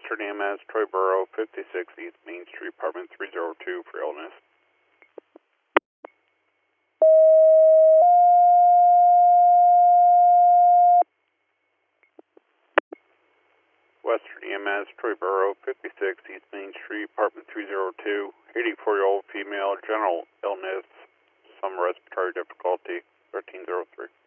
Western EMS, Troy Borough, 56 East Main Street, apartment 302 for illness. Western EMS, Troy Borough, 56 East Main Street, apartment 302, 84-year-old female, general illness, some respiratory difficulty, 1303.